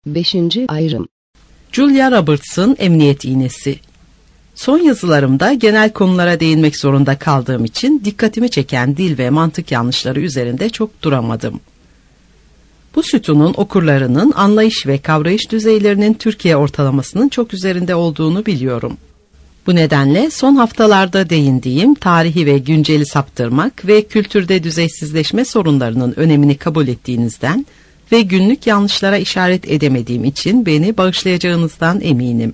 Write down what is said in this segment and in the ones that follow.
5. ayrım. Julia Roberts'ın Emniyet İğnesi. Son yazılarımda genel konulara değinmek zorunda kaldığım için dikkatimi çeken dil ve mantık yanlışları üzerinde çok duramadım. Bu sütunun okurlarının anlayış ve kavrayış düzeylerinin Türkiye ortalamasının çok üzerinde olduğunu biliyorum. Bu nedenle son haftalarda değindiğim tarihi ve günceli saptırmak ve kültürde düzeysizleşme sorunlarının önemini kabul ettiğinizden ve günlük yanlışlara işaret edemediğim için beni bağışlayacağınızdan eminim.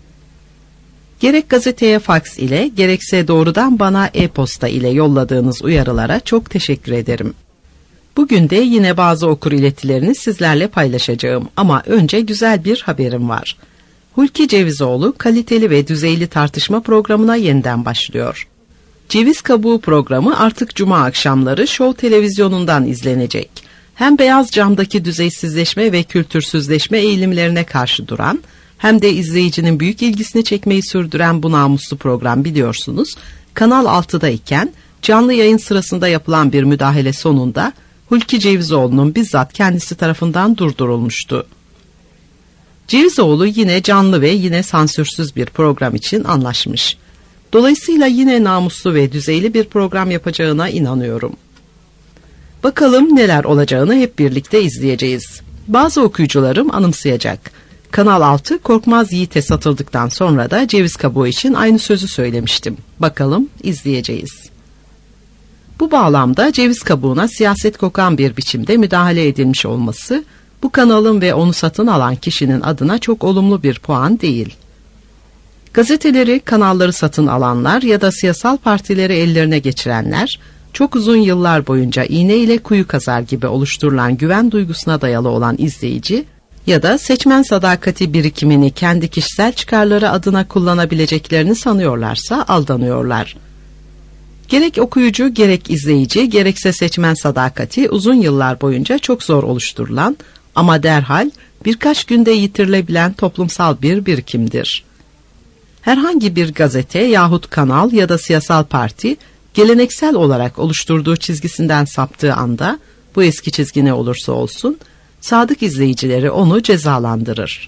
Gerek gazeteye faks ile gerekse doğrudan bana e-posta ile yolladığınız uyarılara çok teşekkür ederim. Bugün de yine bazı okur iletilerini sizlerle paylaşacağım ama önce güzel bir haberim var. Hulki Cevizoğlu kaliteli ve düzeyli tartışma programına yeniden başlıyor. Ceviz Kabuğu programı artık cuma akşamları Show televizyonundan izlenecek. Hem beyaz camdaki düzeysizleşme ve kültürsüzleşme eğilimlerine karşı duran, hem de izleyicinin büyük ilgisini çekmeyi sürdüren bu namuslu program biliyorsunuz, Kanal 6'da iken canlı yayın sırasında yapılan bir müdahale sonunda Hulki Cevizoğlu'nun bizzat kendisi tarafından durdurulmuştu. Cevizoğlu yine canlı ve yine sansürsüz bir program için anlaşmış. Dolayısıyla yine namuslu ve düzeyli bir program yapacağına inanıyorum. Bakalım neler olacağını hep birlikte izleyeceğiz. Bazı okuyucularım anımsayacak. Kanal 6 Korkmaz Yiğit'e satıldıktan sonra da ceviz kabuğu için aynı sözü söylemiştim. Bakalım izleyeceğiz. Bu bağlamda ceviz kabuğuna siyaset kokan bir biçimde müdahale edilmiş olması, bu kanalın ve onu satın alan kişinin adına çok olumlu bir puan değil. Gazeteleri, kanalları satın alanlar ya da siyasal partileri ellerine geçirenler, çok uzun yıllar boyunca iğne ile kuyu kazar gibi oluşturulan güven duygusuna dayalı olan izleyici ya da seçmen sadakati birikimini kendi kişisel çıkarları adına kullanabileceklerini sanıyorlarsa aldanıyorlar. Gerek okuyucu, gerek izleyici, gerekse seçmen sadakati uzun yıllar boyunca çok zor oluşturulan ama derhal birkaç günde yitirilebilen toplumsal bir birikimdir. Herhangi bir gazete yahut kanal ya da siyasal parti geleneksel olarak oluşturduğu çizgisinden saptığı anda, bu eski çizgi ne olursa olsun, sadık izleyicileri onu cezalandırır.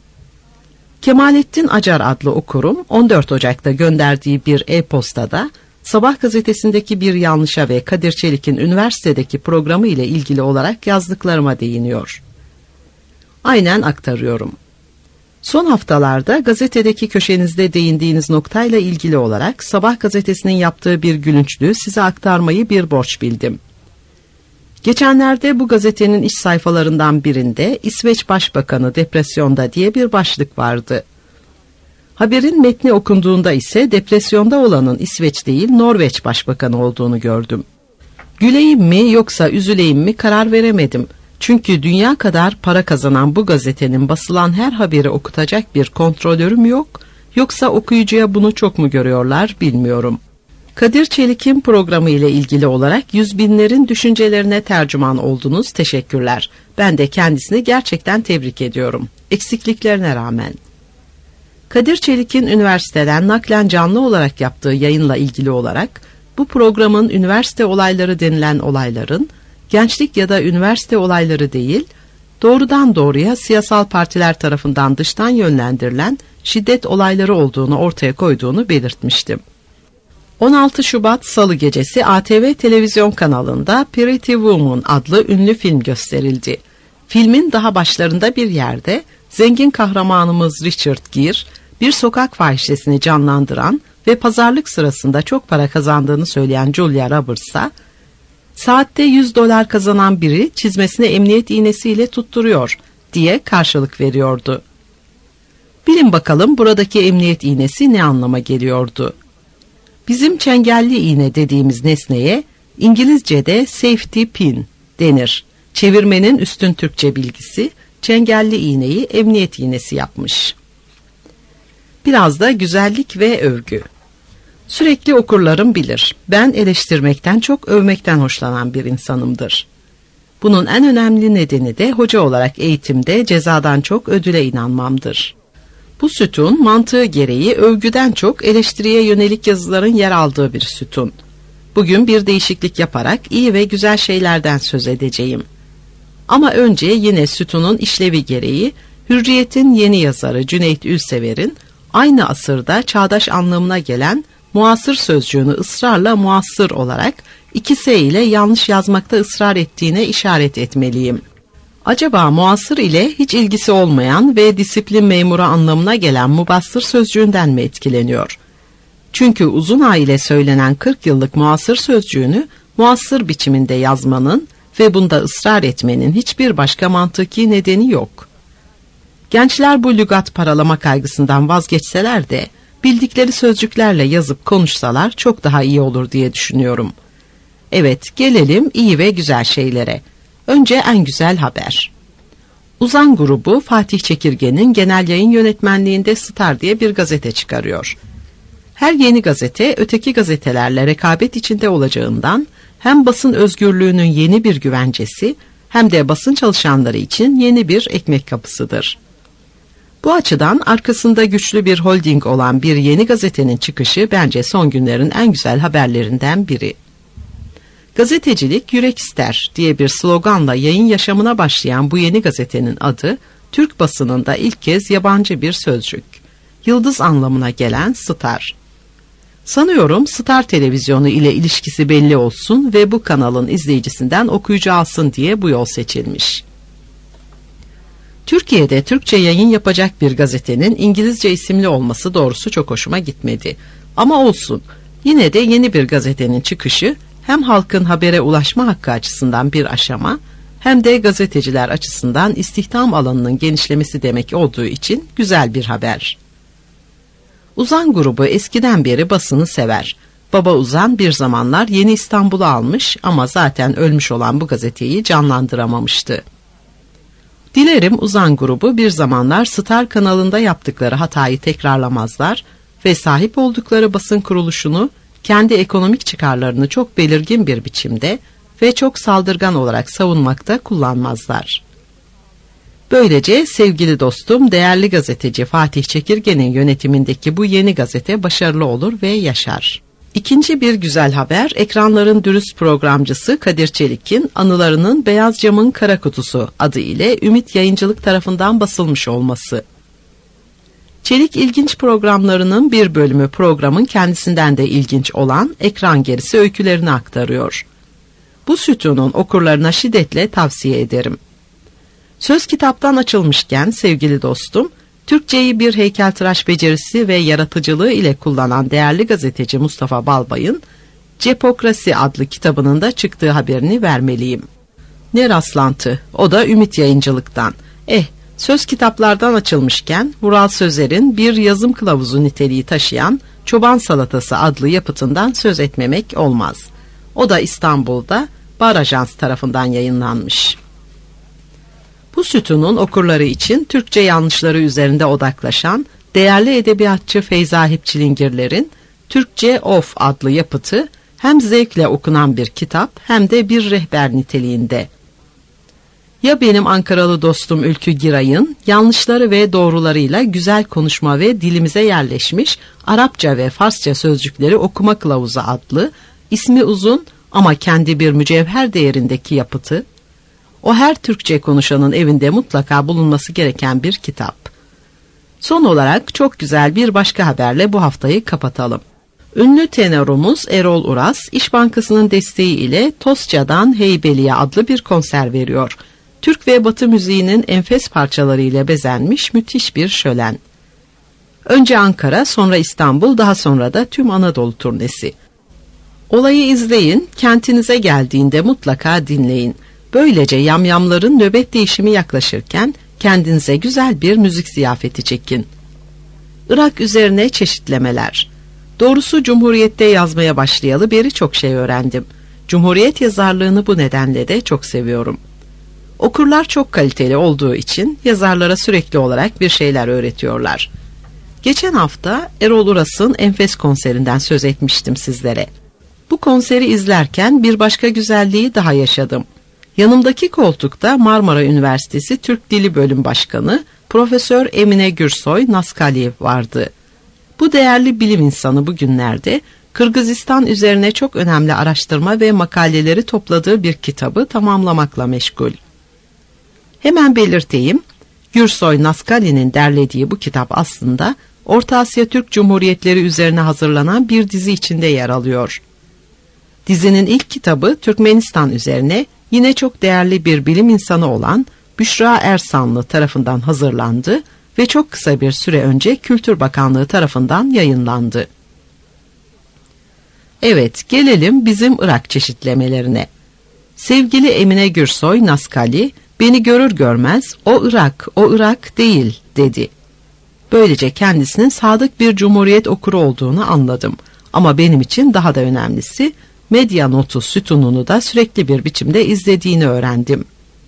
Kemalettin Acar adlı okurum 14 Ocak'ta gönderdiği bir e-postada Sabah gazetesindeki bir yanlışa ve Kadir Çelik'in üniversitedeki programı ile ilgili olarak yazdıklarıma değiniyor. Aynen aktarıyorum. Son haftalarda gazetedeki köşenizde değindiğiniz noktayla ilgili olarak Sabah gazetesinin yaptığı bir gülünçlüğü size aktarmayı bir borç bildim. Geçenlerde bu gazetenin iç sayfalarından birinde İsveç Başbakanı depresyonda diye bir başlık vardı. Haberin metni okunduğunda ise depresyonda olanın İsveç değil Norveç Başbakanı olduğunu gördüm. Güleyim mi yoksa üzüleyim mi karar veremedim. Çünkü dünya kadar para kazanan bu gazetenin basılan her haberi okutacak bir kontrolörüm yok, yoksa okuyucuya bunu çok mu görüyorlar bilmiyorum. Kadir Çelik'in programı ile ilgili olarak yüz binlerin düşüncelerine tercüman oldunuz, teşekkürler. Ben de kendisini gerçekten tebrik ediyorum, eksikliklerine rağmen. Kadir Çelik'in üniversiteden naklen canlı olarak yaptığı yayınla ilgili olarak, bu programın üniversite olayları denilen olayların, gençlik ya da üniversite olayları değil, doğrudan doğruya siyasal partiler tarafından dıştan yönlendirilen şiddet olayları olduğunu ortaya koyduğunu belirtmiştim. 16 Şubat Salı gecesi ATV televizyon kanalında Pretty Woman adlı ünlü film gösterildi. Filmin daha başlarında bir yerde zengin kahramanımız Richard Gere, bir sokak fahişesini canlandıran ve pazarlık sırasında çok para kazandığını söyleyen Julia Roberts'a, saatte $100 kazanan biri çizmesine emniyet iğnesiyle tutturuyor diye karşılık veriyordu. Bilin bakalım buradaki emniyet iğnesi ne anlama geliyordu? Bizim çengelli iğne dediğimiz nesneye İngilizce'de safety pin denir. Çevirmenin üstün Türkçe bilgisi çengelli iğneyi emniyet iğnesi yapmış. Biraz da güzellik ve övgü. Sürekli okurlarım bilir. Ben eleştirmekten çok övmekten hoşlanan bir insanımdır. Bunun en önemli nedeni de hoca olarak eğitimde cezadan çok ödüle inanmamdır. Bu sütun mantığı gereği övgüden çok eleştiriye yönelik yazıların yer aldığı bir sütun. Bugün bir değişiklik yaparak iyi ve güzel şeylerden söz edeceğim. Ama önce yine sütunun işlevi gereği Hürriyet'in yeni yazarı Cüneyt Ülsever'in aynı asırda çağdaş anlamına gelen muasır sözcüğünü ısrarla muasır olarak 2S ile yanlış yazmakta ısrar ettiğine işaret etmeliyim. Acaba muasır ile hiç ilgisi olmayan ve disiplin memuru anlamına gelen mubassır sözcüğünden mi etkileniyor? Çünkü uzun A ile söylenen 40 yıllık muasır sözcüğünü muasır biçiminde yazmanın ve bunda ısrar etmenin hiçbir başka mantıki nedeni yok. Gençler bu lügat paralama kaygısından vazgeçseler de bildikleri sözcüklerle yazıp konuşsalar çok daha iyi olur diye düşünüyorum. Evet, gelelim iyi ve güzel şeylere. Önce en güzel haber. Uzan grubu Fatih Çekirge'nin genel yayın yönetmenliğinde Star diye bir gazete çıkarıyor. Her yeni gazete öteki gazetelerle rekabet içinde olacağından hem basın özgürlüğünün yeni bir güvencesi hem de basın çalışanları için yeni bir ekmek kapısıdır. Bu açıdan arkasında güçlü bir holding olan bir yeni gazetenin çıkışı bence son günlerin en güzel haberlerinden biri. Gazetecilik yürek ister diye bir sloganla yayın yaşamına başlayan bu yeni gazetenin adı, Türk basınında ilk kez yabancı bir sözcük. Yıldız anlamına gelen Star. Sanıyorum Star televizyonu ile ilişkisi belli olsun ve bu kanalın izleyicisinden okuyucu alsın diye bu yol seçilmiş. Türkiye'de Türkçe yayın yapacak bir gazetenin İngilizce isimli olması doğrusu çok hoşuma gitmedi. Ama olsun, yine de yeni bir gazetenin çıkışı hem halkın habere ulaşma hakkı açısından bir aşama, hem de gazeteciler açısından istihdam alanının genişlemesi demek olduğu için güzel bir haber. Uzan grubu eskiden beri basını sever. Baba Uzan bir zamanlar Yeni İstanbul'u almış ama zaten ölmüş olan bu gazeteyi canlandıramamıştı. Dilerim Uzan grubu bir zamanlar Star kanalında yaptıkları hatayı tekrarlamazlar ve sahip oldukları basın kuruluşunu kendi ekonomik çıkarlarını çok belirgin bir biçimde ve çok saldırgan olarak savunmakta kullanmazlar. Böylece sevgili dostum, değerli gazeteci Fatih Çekirge'nin yönetimindeki bu yeni gazete başarılı olur ve yaşar. İkinci bir güzel haber, ekranların dürüst programcısı Kadir Çelik'in Anılarının Beyaz Camın Kara Kutusu adı ile Ümit Yayıncılık tarafından basılmış olması. Çelik ilginç programlarının bir bölümü programın kendisinden de ilginç olan Ekran Gerisi öykülerini aktarıyor. Bu sütunun okurlarına şiddetle tavsiye ederim. Söz kitaptan açılmışken sevgili dostum, Türkçeyi bir heykeltıraş becerisi ve yaratıcılığı ile kullanan değerli gazeteci Mustafa Balbay'ın Cepokrasi adlı kitabının da çıktığı haberini vermeliyim. Ne rastlantı, o da Ümit Yayıncılık'tan. Söz kitaplardan açılmışken Vural Sözer'in bir yazım kılavuzu niteliği taşıyan Çoban Salatası adlı yapıtından söz etmemek olmaz. O da İstanbul'da Bar Ajans tarafından yayınlanmış. Bu sütunun okurları için Türkçe yanlışları üzerinde odaklaşan değerli edebiyatçı Feyza Hipçilingirler'in Türkçe Of adlı yapıtı hem zevkle okunan bir kitap hem de bir rehber niteliğinde. Ya benim Ankaralı dostum Ülkü Giray'ın yanlışları ve doğrularıyla güzel konuşma ve dilimize yerleşmiş Arapça ve Farsça sözcükleri okuma kılavuzu adlı ismi uzun ama kendi bir mücevher değerindeki yapıtı, o her Türkçe konuşanın evinde mutlaka bulunması gereken bir kitap. Son olarak çok güzel bir başka haberle bu haftayı kapatalım. Ünlü tenorumuz Erol Uras, İş Bankası'nın desteği ile Tosca'dan Heybeliye adlı bir konser veriyor. Türk ve Batı müziğinin enfes parçalarıyla bezenmiş müthiş bir şölen. Önce Ankara, sonra İstanbul, daha sonra da tüm Anadolu turnesi. Olayı izleyin, kentinize geldiğinde mutlaka dinleyin. Böylece yamyamların nöbet değişimi yaklaşırken kendinize güzel bir müzik ziyafeti çekin. Irak üzerine çeşitlemeler. Doğrusu Cumhuriyet'te yazmaya başlayalı beri çok şey öğrendim. Cumhuriyet yazarlığını bu nedenle de çok seviyorum. Okurlar çok kaliteli olduğu için yazarlara sürekli olarak bir şeyler öğretiyorlar. Geçen hafta Erol Uras'ın enfes konserinden söz etmiştim sizlere. Bu konseri izlerken bir başka güzelliği daha yaşadım. Yanımdaki koltukta Marmara Üniversitesi Türk Dili Bölüm Başkanı Profesör Emine Gürsoy Naskaliyev vardı. Bu değerli bilim insanı bugünlerde Kırgızistan üzerine çok önemli araştırma ve makaleleri topladığı bir kitabı tamamlamakla meşgul. Hemen belirteyim, Gürsoy Naskali'nin derlediği bu kitap aslında Orta Asya Türk Cumhuriyetleri üzerine hazırlanan bir dizi içinde yer alıyor. Dizinin ilk kitabı Türkmenistan üzerine yine çok değerli bir bilim insanı olan Büşra Ersanlı tarafından hazırlandı ve çok kısa bir süre önce Kültür Bakanlığı tarafından yayınlandı. Evet, gelelim bizim Irak çeşitlemelerine. Sevgili Emine Gürsoy Naskali, beni görür görmez o Irak değil dedi. Böylece kendisinin sadık bir cumhuriyet okuru olduğunu anladım. Ama benim için daha da önemlisi, medya notu sütununu da sürekli bir biçimde izlediğini öğrendim.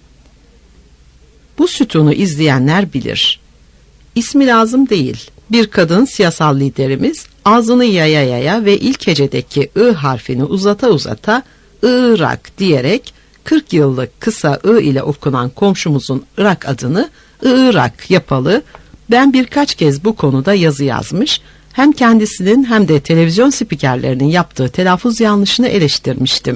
Bu sütunu izleyenler bilir. İsmi lazım değil. Bir kadın siyasal liderimiz ağzını yaya ve ilk hecedeki I harfini uzata Irak diyerek 40 yıllık kısa I ile okunan komşumuzun Irak adını Irak yapalı. Ben birkaç kez bu konuda yazı yazmış, hem kendisinin hem de televizyon spikerlerinin yaptığı telaffuz yanlışını eleştirmiştim.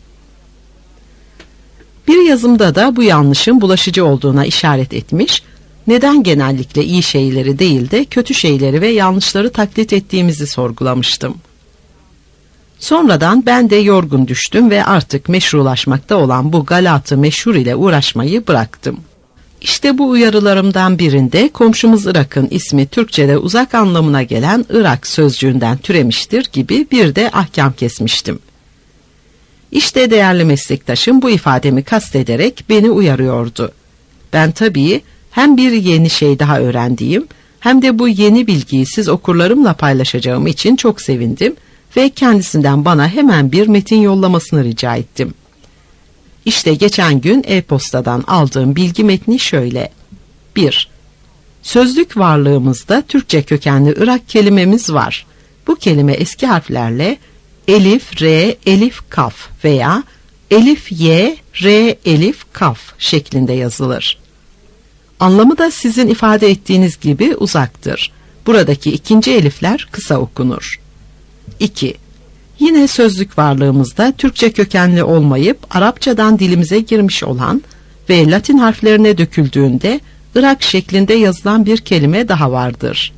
Bir yazımda da bu yanlışın bulaşıcı olduğuna işaret etmiş, neden genellikle iyi şeyleri değil de kötü şeyleri ve yanlışları taklit ettiğimizi sorgulamıştım. Sonradan ben de yorgun düştüm ve artık meşrulaşmakta olan bu galatı meşhur ile uğraşmayı bıraktım. İşte bu uyarılarımdan birinde komşumuz Irak'ın ismi Türkçe'de uzak anlamına gelen Irak sözcüğünden türemiştir gibi bir de ahkam kesmiştim. İşte değerli meslektaşım bu ifademi kastederek beni uyarıyordu. Ben tabii hem bir yeni şey daha öğrendiğim hem de bu yeni bilgiyi siz okurlarımla paylaşacağım için çok sevindim ve kendisinden bana hemen bir metin yollamasını rica ettim. İşte geçen gün e-postadan aldığım bilgi metni şöyle. 1. Sözlük varlığımızda Türkçe kökenli Irak kelimemiz var. Bu kelime eski harflerle elif, re, elif, kaf veya elif, y, re, elif, kaf şeklinde yazılır. Anlamı da sizin ifade ettiğiniz gibi uzaktır. Buradaki ikinci elifler kısa okunur. 2. Yine sözlük varlığımızda Türkçe kökenli olmayıp Arapçadan dilimize girmiş olan ve Latin harflerine döküldüğünde Irak şeklinde yazılan bir kelime daha vardır.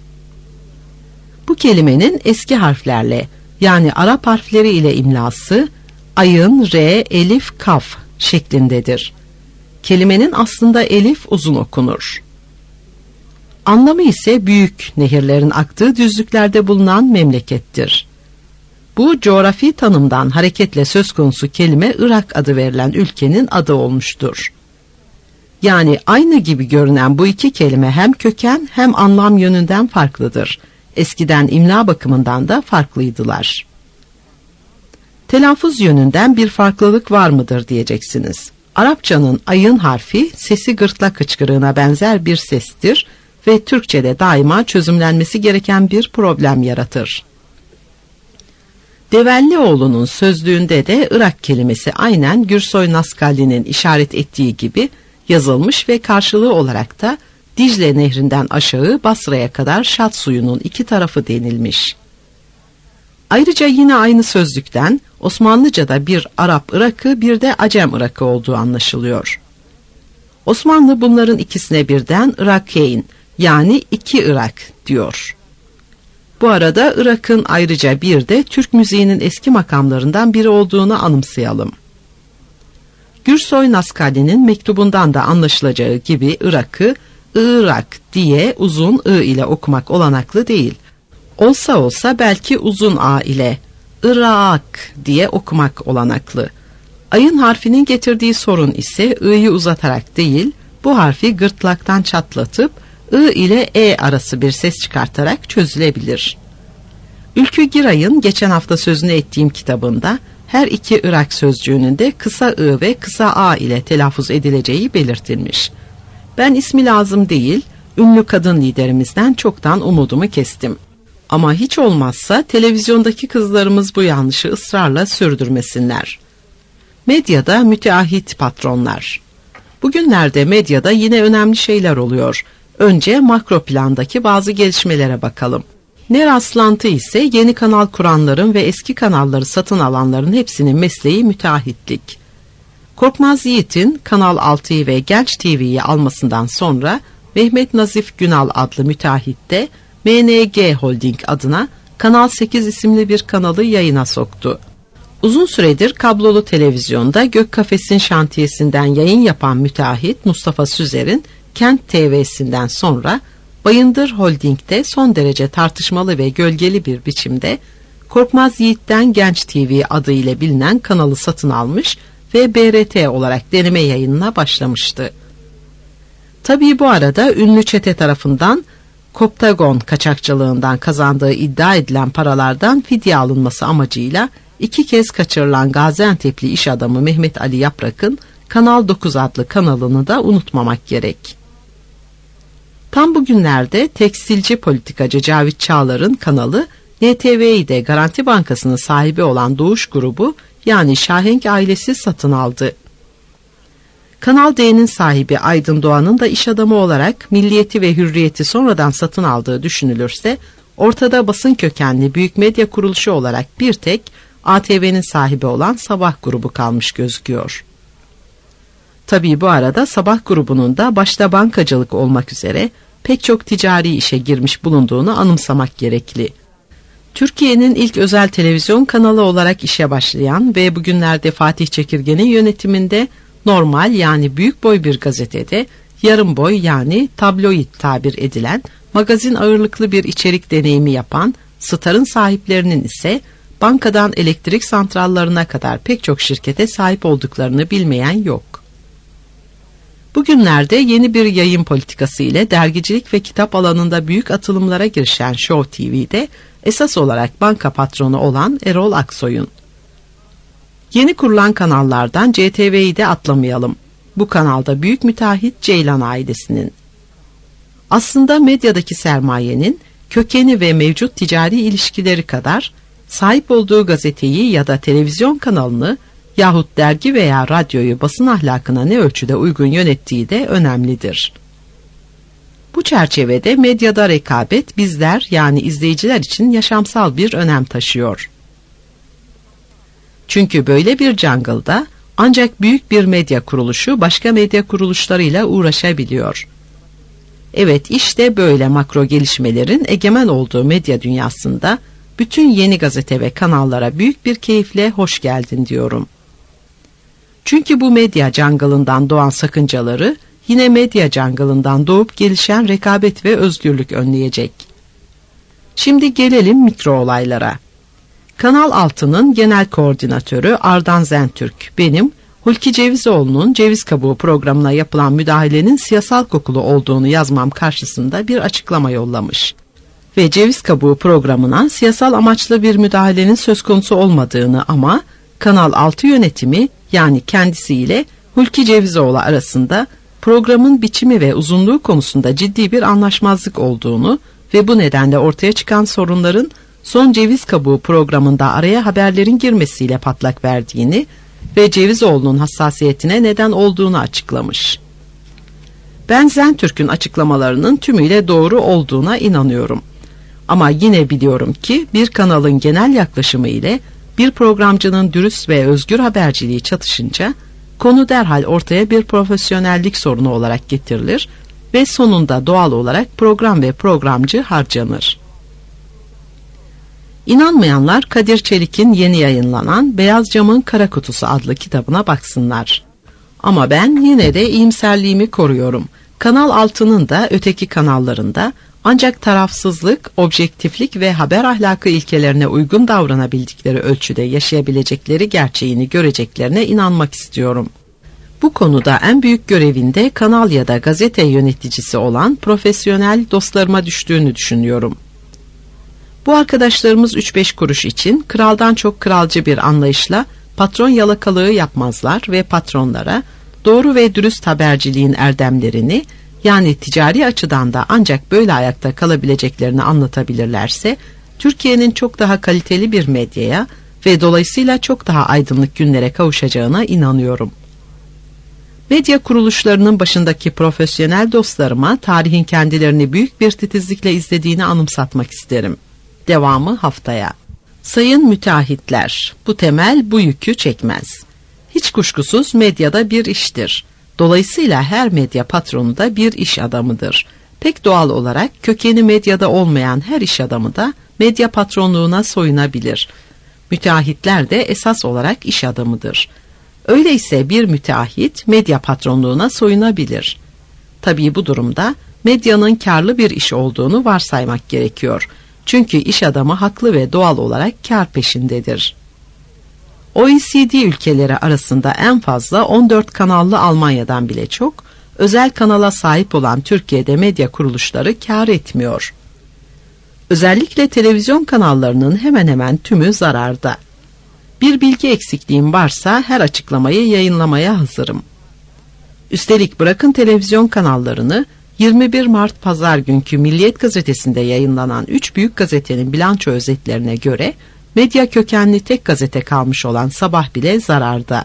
Bu kelimenin eski harflerle yani Arap harfleri ile imlası ayın, re, elif, kaf şeklindedir. Kelimenin aslında elif uzun okunur. Anlamı ise büyük nehirlerin aktığı düzlüklerde bulunan memlekettir. Bu coğrafi tanımdan hareketle söz konusu kelime Irak adı verilen ülkenin adı olmuştur. Yani aynı gibi görünen bu iki kelime hem köken hem anlam yönünden farklıdır. Eskiden imla bakımından da farklıydılar. Telaffuz yönünden bir farklılık var mıdır diyeceksiniz. Arapçanın ayın harfi sesi gırtlak hıçkırığına benzer bir sestir ve Türkçe'de daima çözümlenmesi gereken bir problem yaratır. Devellioğlu'nun sözlüğünde de Irak kelimesi aynen Gürsoy Naskali'nin işaret ettiği gibi yazılmış ve karşılığı olarak da Dicle Nehri'nden aşağı Basra'ya kadar Şat suyunun iki tarafı denilmiş. Ayrıca yine aynı sözlükten Osmanlıca'da bir Arap Irak'ı bir de Acem Irak'ı olduğu anlaşılıyor. Osmanlı bunların ikisine birden Irakeyn yani iki Irak diyor. Bu arada Irak'ın ayrıca bir de Türk müziğinin eski makamlarından biri olduğunu anımsayalım. Gürsoy Naskali'nin mektubundan da anlaşılacağı gibi Irak'ı Irak diye uzun I ile okumak olanaklı değil. Olsa belki uzun A ile Irak diye okumak olanaklı. Ayın harfinin getirdiği sorun ise I'yi uzatarak değil, bu harfi gırtlaktan çatlatıp I ile E arası bir ses çıkartarak çözülebilir. Ülkü Giray'ın geçen hafta sözünü ettiğim kitabında her iki Irak sözcüğünün de kısa I ve kısa A ile telaffuz edileceği belirtilmiş. Ben ismi lazım değil, ünlü kadın liderimizden çoktan umudumu kestim. Ama hiç olmazsa televizyondaki kızlarımız bu yanlışı ısrarla sürdürmesinler. Medyada müteahhit patronlar. Bugünlerde medyada yine önemli şeyler oluyor. Önce makro plandaki bazı gelişmelere bakalım. Ne rastlantı ise yeni kanal kuranların ve eski kanalları satın alanların hepsinin mesleği müteahhitlik. Korkmaz Yiğit'in Kanal 6'yı ve Genç TV'yi almasından sonra Mehmet Nazif Günal adlı müteahhit de MNG Holding adına Kanal 8 isimli bir kanalı yayına soktu. Uzun süredir kablolu televizyonda Gök Kafes'in şantiyesinden yayın yapan müteahhit Mustafa Süzer'in Kent TV'sinden sonra Bayındır Holding'de son derece tartışmalı ve gölgeli bir biçimde Korkmaz Yiğit'ten Genç TV adıyla bilinen kanalı satın almış ve BRT olarak deneme yayınına başlamıştı. Tabii bu arada ünlü çete tarafından Koptagon kaçakçılığından kazandığı iddia edilen paralardan fidye alınması amacıyla 2 kez kaçırılan Gaziantep'li iş adamı Mehmet Ali Yaprak'ın Kanal 9 adlı kanalını da unutmamak gerek. Tam bugünlerde tekstilci politikacı Cavit Çağlar'ın kanalı NTV'yi de Garanti Bankası'nın sahibi olan Doğuş Grubu yani Şahenk ailesi satın aldı. Kanal D'nin sahibi Aydın Doğan'ın da iş adamı olarak Milliyeti ve Hürriyeti sonradan satın aldığı düşünülürse ortada basın kökenli büyük medya kuruluşu olarak bir tek ATV'nin sahibi olan Sabah grubu kalmış gözüküyor. Tabii bu arada Sabah grubunun da başta bankacılık olmak üzere pek çok ticari işe girmiş bulunduğunu anımsamak gerekli. Türkiye'nin ilk özel televizyon kanalı olarak işe başlayan ve bugünlerde Fatih Çekirge'nin yönetiminde normal yani büyük boy bir gazetede yarım boy yani tabloid tabir edilen magazin ağırlıklı bir içerik deneyimi yapan Star'ın sahiplerinin ise bankadan elektrik santrallarına kadar pek çok şirkete sahip olduklarını bilmeyen yok. Bugünlerde yeni bir yayın politikası ile dergicilik ve kitap alanında büyük atılımlara girişen Show TV'de esas olarak banka patronu olan Erol Aksoy'un. Yeni kurulan kanallardan CTV'yi de atlamayalım. Bu kanalda büyük müteahhit Ceylan ailesinin. Aslında medyadaki sermayenin kökeni ve mevcut ticari ilişkileri kadar sahip olduğu gazeteyi ya da televizyon kanalını yahut dergi veya radyoyu basın ahlakına ne ölçüde uygun yönettiği de önemlidir. Bu çerçevede medyada rekabet bizler yani izleyiciler için yaşamsal bir önem taşıyor. Çünkü böyle bir jungle'da ancak büyük bir medya kuruluşu başka medya kuruluşlarıyla uğraşabiliyor. Evet, işte böyle makro gelişmelerin egemen olduğu medya dünyasında bütün yeni gazete ve kanallara büyük bir keyifle hoş geldin diyorum. Çünkü bu medya jungle'ından doğan sakıncaları yine medya jungle'ından doğup gelişen rekabet ve özgürlük önleyecek. Şimdi gelelim mikro olaylara. Kanal 6'nın genel koordinatörü Ardan Zentürk benim Hulki Cevizoğlu'nun Ceviz Kabuğu programına yapılan müdahalenin siyasal kokulu olduğunu yazmam karşısında bir açıklama yollamış. Ve Ceviz Kabuğu programına siyasal amaçlı bir müdahalenin söz konusu olmadığını ama Kanal 6 yönetimi yani kendisiyle Hulki Cevizoğlu arasında programın biçimi ve uzunluğu konusunda ciddi bir anlaşmazlık olduğunu ve bu nedenle ortaya çıkan sorunların son Ceviz Kabuğu programında araya haberlerin girmesiyle patlak verdiğini ve Cevizoğlu'nun hassasiyetine neden olduğunu açıklamış. Ben Zentürk'ün açıklamalarının tümüyle doğru olduğuna inanıyorum. Ama yine biliyorum ki bir kanalın genel yaklaşımı ile bir programcının dürüst ve özgür haberciliği çatışınca konu derhal ortaya bir profesyonellik sorunu olarak getirilir ve sonunda doğal olarak program ve programcı harcanır. İnanmayanlar Kadir Çelik'in yeni yayınlanan Beyaz Cam'ın Kara Kutusu adlı kitabına baksınlar. Ama ben yine de iyimserliğimi koruyorum. Kanal 6'nın da öteki kanallarında ancak tarafsızlık, objektiflik ve haber ahlakı ilkelerine uygun davranabildikleri ölçüde yaşayabilecekleri gerçeğini göreceklerine inanmak istiyorum. Bu konuda en büyük görevinde kanal ya da gazete yöneticisi olan profesyonel dostlarıma düştüğünü düşünüyorum. Bu arkadaşlarımız 3-5 kuruş için kraldan çok kralcı bir anlayışla patron yalakalığı yapmazlar ve patronlara doğru ve dürüst haberciliğin erdemlerini yani ticari açıdan da ancak böyle ayakta kalabileceklerini anlatabilirlerse Türkiye'nin çok daha kaliteli bir medyaya ve dolayısıyla çok daha aydınlık günlere kavuşacağına inanıyorum. Medya kuruluşlarının başındaki profesyonel dostlarıma tarihin kendilerini büyük bir titizlikle izlediğini anımsatmak isterim. Devamı haftaya. Sayın müteahhitler, bu temel bu yükü çekmez. Hiç kuşkusuz medyada bir iştir. Dolayısıyla her medya patronu da bir iş adamıdır. Pek doğal olarak kökeni medyada olmayan her iş adamı da medya patronluğuna soyunabilir. Müteahhitler de esas olarak iş adamıdır. Öyleyse bir müteahhit medya patronluğuna soyunabilir. Tabii bu durumda medyanın karlı bir iş olduğunu varsaymak gerekiyor. Çünkü iş adamı haklı ve doğal olarak kar peşindedir. OECD ülkeleri arasında en fazla 14 kanallı Almanya'dan bile çok, özel kanala sahip olan Türkiye'de medya kuruluşları kar etmiyor. Özellikle televizyon kanallarının hemen hemen tümü zararda. Bir bilgi eksikliğim varsa her açıklamayı yayınlamaya hazırım. Üstelik bırakın televizyon kanallarını, 21 Mart Pazar günkü Milliyet Gazetesi'nde yayınlanan 3 büyük gazetenin bilanço özetlerine göre, medya kökenli tek gazete kalmış olan Sabah bile zararda.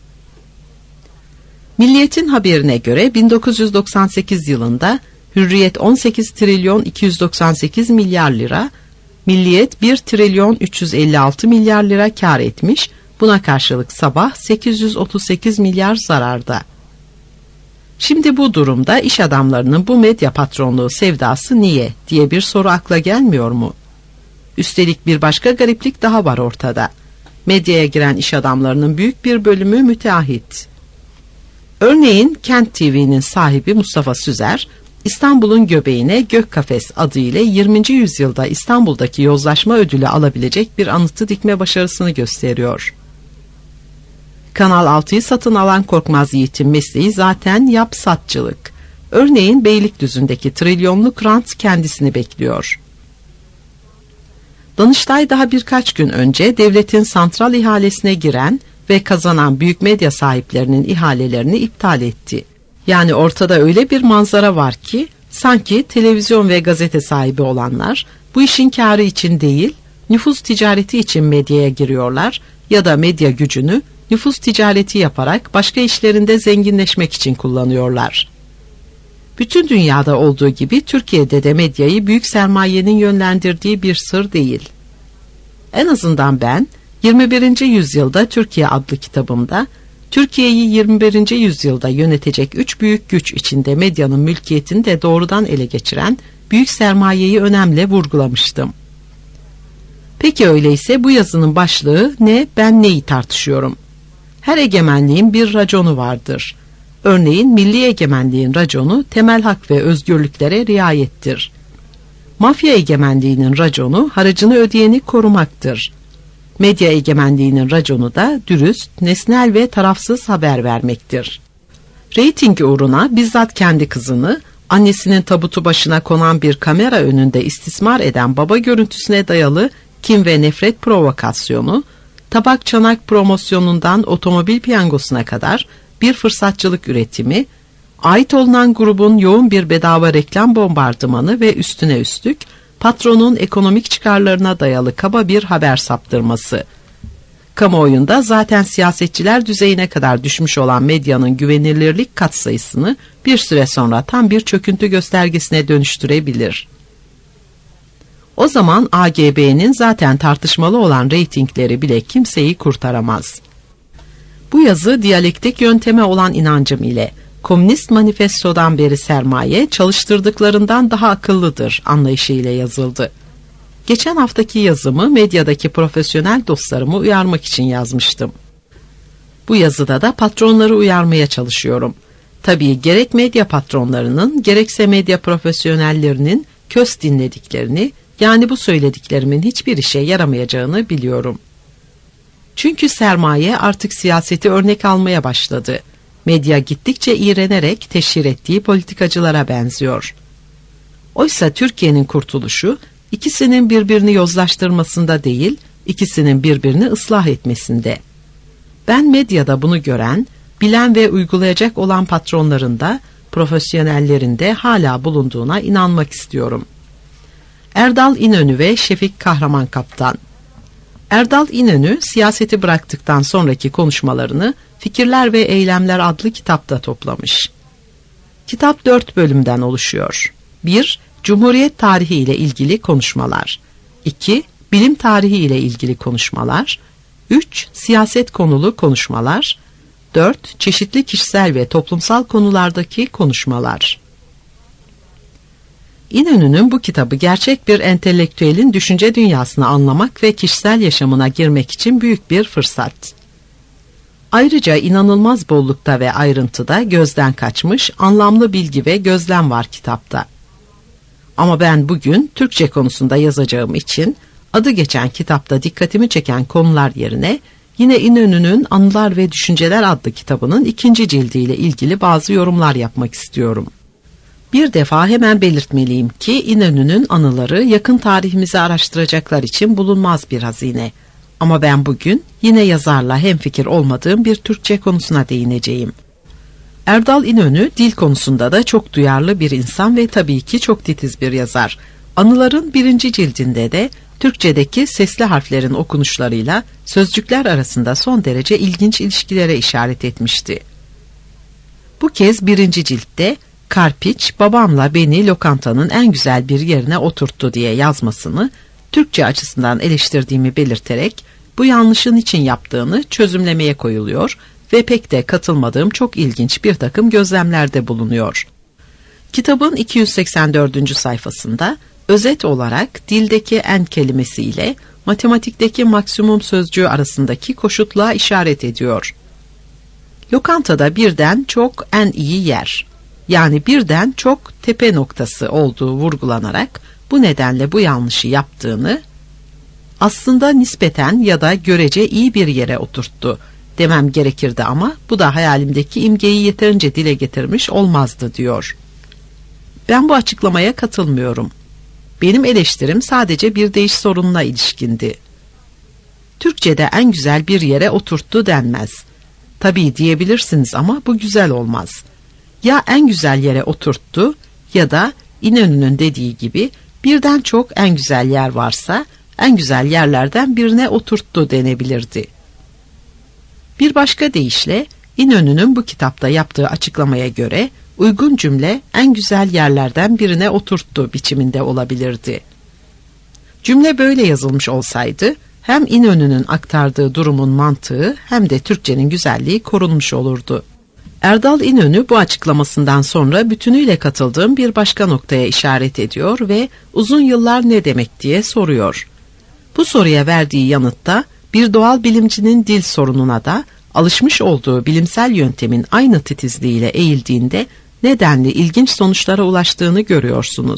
Milliyet'in haberine göre 1998 yılında Hürriyet 18 trilyon 298 milyar lira, Milliyet 1 trilyon 356 milyar lira kar etmiş, buna karşılık Sabah 838 milyar zararda. Şimdi bu durumda iş adamlarının bu medya patronluğu sevdası niye diye bir soru akla gelmiyor mu? Üstelik bir başka gariplik daha var ortada. Medyaya giren iş adamlarının büyük bir bölümü müteahhit. Örneğin Kent TV'nin sahibi Mustafa Süzer, İstanbul'un göbeğine Gökkafes adıyla 20. yüzyılda İstanbul'daki yozlaşma ödülü alabilecek bir anıtı dikme başarısını gösteriyor. Kanal 6'yı satın alan Korkmaz Yiğit'in mesleği zaten yapsatçılık. Örneğin Beylikdüzü'ndeki trilyonluk rant kendisini bekliyor. Danıştay daha birkaç gün önce devletin santral ihalesine giren ve kazanan büyük medya sahiplerinin ihalelerini iptal etti. Yani ortada öyle bir manzara var ki sanki televizyon ve gazete sahibi olanlar bu işin kârı için değil, nüfus ticareti için medyaya giriyorlar ya da medya gücünü nüfus ticareti yaparak başka işlerinde zenginleşmek için kullanıyorlar. Bütün dünyada olduğu gibi Türkiye'de de medyayı büyük sermayenin yönlendirdiği bir sır değil. En azından ben 21. yüzyılda Türkiye adlı kitabımda Türkiye'yi 21. yüzyılda yönetecek 3 büyük güç içinde medyanın mülkiyetini de doğrudan ele geçiren büyük sermayeyi önemli vurgulamıştım. Peki öyleyse bu yazının başlığı ne, ben neyi tartışıyorum? Her egemenliğin bir raconu vardır. Örneğin milli egemenliğin raconu temel hak ve özgürlüklere riayettir. Mafya egemenliğinin raconu haracını ödeyeni korumaktır. Medya egemenliğinin raconu da dürüst, nesnel ve tarafsız haber vermektir. Reyting uğruna bizzat kendi kızını, annesinin tabutu başına konan bir kamera önünde istismar eden baba görüntüsüne dayalı kin ve nefret provokasyonu, tabak çanak promosyonundan otomobil piyangosuna kadar bir fırsatçılık üretimi, ait olunan grubun yoğun bir bedava reklam bombardımanı ve üstüne üstlük patronun ekonomik çıkarlarına dayalı kaba bir haber saptırması. Kamuoyunda zaten siyasetçiler düzeyine kadar düşmüş olan medyanın güvenilirlik katsayısını bir süre sonra tam bir çöküntü göstergesine dönüştürebilir. O zaman AGB'nin zaten tartışmalı olan reytingleri bile kimseyi kurtaramaz. Bu yazı diyalektik yönteme olan inancım ile Komünist Manifesto'dan beri sermaye çalıştırdıklarından daha akıllıdır anlayışıyla yazıldı. Geçen haftaki yazımı medyadaki profesyonel dostlarımı uyarmak için yazmıştım. Bu yazıda da patronları uyarmaya çalışıyorum. Tabii gerek medya patronlarının gerekse medya profesyonellerinin köz dinlediklerini, yani bu söylediklerimin hiçbir işe yaramayacağını biliyorum. Çünkü sermaye artık siyaseti örnek almaya başladı. Medya gittikçe iğrenerek teşhir ettiği politikacılara benziyor. Oysa Türkiye'nin kurtuluşu ikisinin birbirini yozlaştırmasında değil, ikisinin birbirini ıslah etmesinde. Ben medyada bunu gören, bilen ve uygulayacak olan patronların da, profesyonellerin de hala bulunduğuna inanmak istiyorum. Erdal İnönü ve Şefik Kahraman Kaptan. Erdal İnönü siyaseti bıraktıktan sonraki konuşmalarını Fikirler ve Eylemler adlı kitapta toplamış. Kitap 4 bölümden oluşuyor. 1. Cumhuriyet tarihi ile ilgili konuşmalar. 2. Bilim tarihi ile ilgili konuşmalar. 3. Siyaset konulu konuşmalar. 4. Çeşitli kişisel ve toplumsal konulardaki konuşmalar. İnönü'nün bu kitabı gerçek bir entelektüelin düşünce dünyasını anlamak ve kişisel yaşamına girmek için büyük bir fırsat. Ayrıca inanılmaz bollukta ve ayrıntıda gözden kaçmış anlamlı bilgi ve gözlem var kitapta. Ama ben bugün Türkçe konusunda yazacağım için adı geçen kitapta dikkatimi çeken konular yerine yine İnönü'nün Anılar ve Düşünceler adlı kitabının 2. cildiyle ilgili bazı yorumlar yapmak istiyorum. Bir defa hemen belirtmeliyim ki İnönü'nün anıları yakın tarihimizi araştıracaklar için bulunmaz bir hazine. Ama ben bugün yine yazarla hemfikir olmadığım bir Türkçe konusuna değineceğim. Erdal İnönü dil konusunda da çok duyarlı bir insan ve tabii ki çok titiz bir yazar. Anıların 1. cildinde de Türkçedeki sesli harflerin okunuşlarıyla sözcükler arasında son derece ilginç ilişkilere işaret etmişti. Bu kez 1. ciltte Karpiç babamla beni lokantanın en güzel bir yerine oturttu diye yazmasını Türkçe açısından eleştirdiğimi belirterek bu yanlışın için yaptığını çözümlemeye koyuluyor ve pek de katılmadığım çok ilginç bir takım gözlemlerde bulunuyor. Kitabın 284. sayfasında özet olarak dildeki en kelimesi ile matematikteki maksimum sözcüğü arasındaki koşutluğa işaret ediyor. Lokantada birden çok en iyi yer, yani birden çok tepe noktası olduğu vurgulanarak bu nedenle bu yanlışı yaptığını, aslında nispeten ya da görece iyi bir yere oturttu demem gerekirdi ama bu da hayalimdeki imgeyi yeterince dile getirmiş olmazdı diyor. Ben bu açıklamaya katılmıyorum. Benim eleştirim sadece bir deyiş sorununa ilişkindi. Türkçe'de en güzel bir yere oturttu denmez. Tabii diyebilirsiniz ama bu güzel olmaz. Ya en güzel yere oturttu ya da İnönü'nün dediği gibi birden çok en güzel yer varsa en güzel yerlerden birine oturttu denebilirdi. Bir başka deyişle İnönü'nün bu kitapta yaptığı açıklamaya göre uygun cümle en güzel yerlerden birine oturttu biçiminde olabilirdi. Cümle böyle yazılmış olsaydı hem İnönü'nün aktardığı durumun mantığı hem de Türkçenin güzelliği korunmuş olurdu. Erdal İnönü bu açıklamasından sonra bütünüyle katıldığım bir başka noktaya işaret ediyor ve uzun yıllar ne demek diye soruyor. Bu soruya verdiği yanıtta bir doğal bilimcinin dil sorununa da alışmış olduğu bilimsel yöntemin aynı titizliğiyle eğildiğinde nedenli ilginç sonuçlara ulaştığını görüyorsunuz.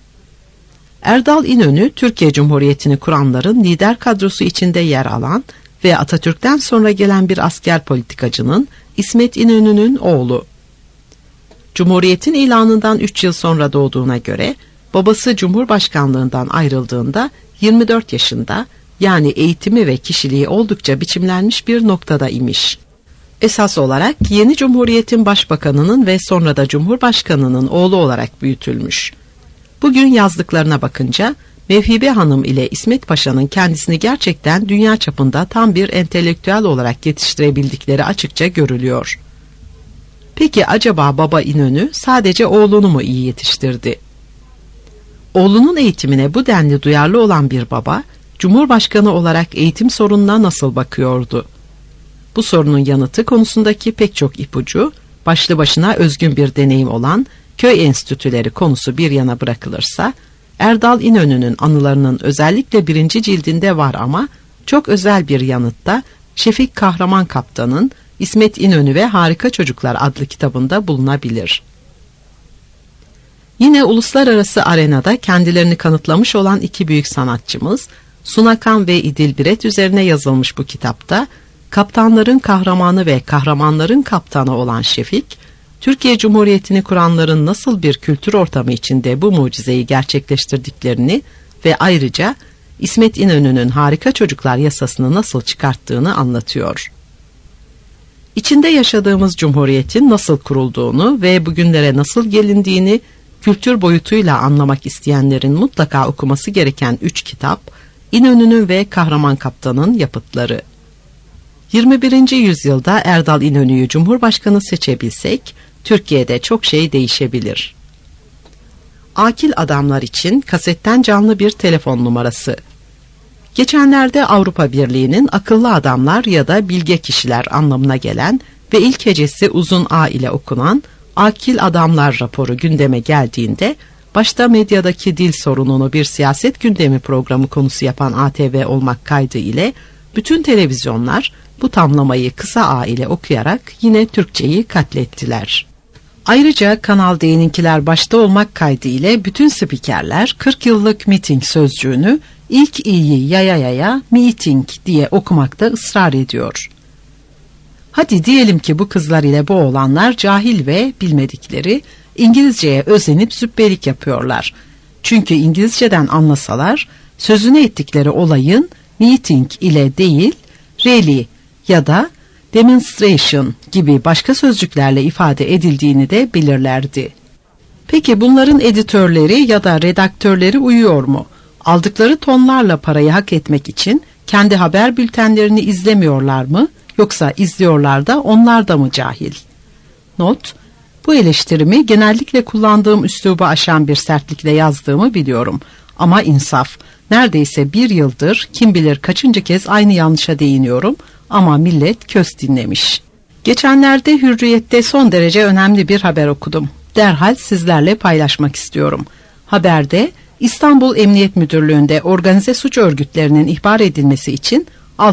Erdal İnönü, Türkiye Cumhuriyeti'ni kuranların lider kadrosu içinde yer alan ve Atatürk'ten sonra gelen bir asker politikacının İsmet İnönü'nün oğlu. Cumhuriyetin ilanından 3 yıl sonra doğduğuna göre babası Cumhurbaşkanlığından ayrıldığında 24 yaşında, yani eğitimi ve kişiliği oldukça biçimlenmiş bir noktada imiş. Esas olarak yeni Cumhuriyet'in başbakanının ve sonra da Cumhurbaşkanının oğlu olarak büyütülmüş. Bugün yazdıklarına bakınca Mevhibe Hanım ile İsmet Paşa'nın kendisini gerçekten dünya çapında tam bir entelektüel olarak yetiştirebildikleri açıkça görülüyor. Peki acaba baba İnönü sadece oğlunu mu iyi yetiştirdi? Oğlunun eğitimine bu denli duyarlı olan bir baba, Cumhurbaşkanı olarak eğitim sorununa nasıl bakıyordu? Bu sorunun yanıtı konusundaki pek çok ipucu, başlı başına özgün bir deneyim olan köy enstitüleri konusu bir yana bırakılırsa, Erdal İnönü'nün anılarının özellikle 1. cildinde var ama çok özel bir yanıtta Şefik Kahraman Kaptan'ın İsmet İnönü ve Harika Çocuklar adlı kitabında bulunabilir. Yine uluslararası arenada kendilerini kanıtlamış olan iki büyük sanatçımız Sunakan ve İdil Biret üzerine yazılmış bu kitapta kaptanların kahramanı ve kahramanların kaptanı olan Şefik, Türkiye Cumhuriyeti'ni kuranların nasıl bir kültür ortamı içinde bu mucizeyi gerçekleştirdiklerini ve ayrıca İsmet İnönü'nün Harika Çocuklar yasasını nasıl çıkarttığını anlatıyor. İçinde yaşadığımız Cumhuriyet'in nasıl kurulduğunu ve bugünlere nasıl gelindiğini kültür boyutuyla anlamak isteyenlerin mutlaka okuması gereken 3 kitap, İnönü'nün ve Kahraman Kaptan'ın yapıtları. 21. yüzyılda Erdal İnönü'yü Cumhurbaşkanı seçebilsek, Türkiye'de çok şey değişebilir. Akil adamlar için kasetten canlı bir telefon numarası. Geçenlerde Avrupa Birliği'nin akıllı adamlar ya da bilge kişiler anlamına gelen ve ilk hecesi uzun A ile okunan Akil Adamlar raporu gündeme geldiğinde, başta medyadaki dil sorununu bir siyaset gündemi programı konusu yapan ATV olmak kaydı ile bütün televizyonlar bu tamlamayı kısa A ile okuyarak yine Türkçeyi katlettiler. Ayrıca Kanal D'ninkiler başta olmak kaydı ile bütün spikerler 40 yıllık miting sözcüğünü ilk i'yi yaya yaya meeting diye okumakta ısrar ediyor. Hadi diyelim ki bu kızlar ile bu oğlanlar cahil ve bilmedikleri İngilizceye özenip züppelik yapıyorlar. Çünkü İngilizceden anlasalar sözünü ettikleri olayın meeting ile değil rally ya da demonstration gibi başka sözcüklerle ifade edildiğini de bilirlerdi. Peki bunların editörleri ya da redaktörleri uyuyor mu? Aldıkları tonlarla parayı hak etmek için kendi haber bültenlerini izlemiyorlar mı? Yoksa izliyorlar da onlar da mı cahil? Not: bu eleştirimi genellikle kullandığım üslubu aşan bir sertlikle yazdığımı biliyorum. Ama insaf, neredeyse bir yıldır kim bilir kaçıncı kez aynı yanlışa değiniyorum ama millet köz dinlemiş. Geçenlerde Hürriyet'te son derece önemli bir haber okudum. Derhal sizlerle paylaşmak istiyorum. Haberde İstanbul Emniyet Müdürlüğü'nde organize suç örgütlerinin ihbar edilmesi için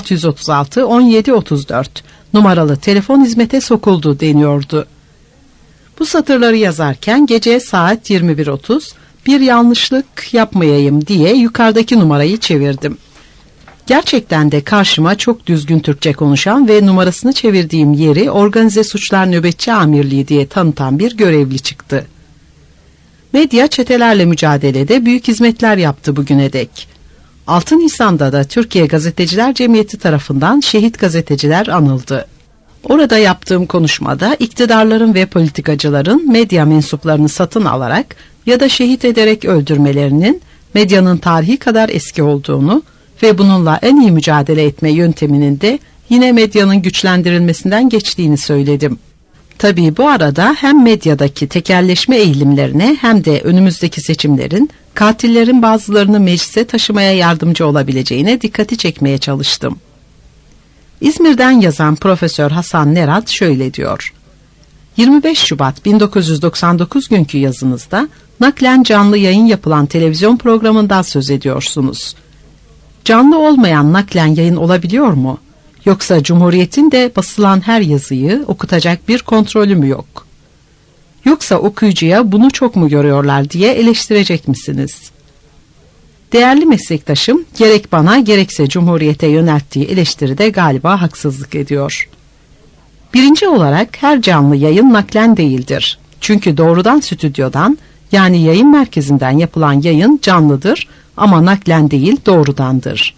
636 17 34 numaralı telefon hizmete sokuldu deniyordu. Bu satırları yazarken gece saat 21.30 bir yanlışlık yapmayayım diye yukarıdaki numarayı çevirdim. Gerçekten de karşıma çok düzgün Türkçe konuşan ve numarasını çevirdiğim yeri Organize Suçlar Nöbetçi Amirliği diye tanıtan bir görevli çıktı. Medya çetelerle mücadelede büyük hizmetler yaptı bugüne dek. 6 Nisan'da da Türkiye Gazeteciler Cemiyeti tarafından şehit gazeteciler anıldı. Orada yaptığım konuşmada iktidarların ve politikacıların medya mensuplarını satın alarak ya da şehit ederek öldürmelerinin medyanın tarihi kadar eski olduğunu ve bununla en iyi mücadele etme yönteminin de yine medyanın güçlendirilmesinden geçtiğini söyledim. Tabii bu arada hem medyadaki tekelleşme eğilimlerine hem de önümüzdeki seçimlerin katillerin bazılarını meclise taşımaya yardımcı olabileceğine dikkati çekmeye çalıştım. İzmir'den yazan Profesör Hasan Nerat şöyle diyor: 25 Şubat 1999 günkü yazınızda naklen canlı yayın yapılan televizyon programından söz ediyorsunuz. Canlı olmayan naklen yayın olabiliyor mu? Yoksa Cumhuriyet'in de basılan her yazıyı okutacak bir kontrolü mü yok? Yoksa okuyucuya bunu çok mu görüyorlar diye eleştirecek misiniz? Değerli meslektaşım gerek bana gerekse Cumhuriyet'e yönelttiği eleştiride galiba haksızlık ediyor. Birinci olarak her canlı yayın naklen değildir. Çünkü doğrudan stüdyodan yani yayın merkezinden yapılan yayın canlıdır ama naklen değil doğrudandır.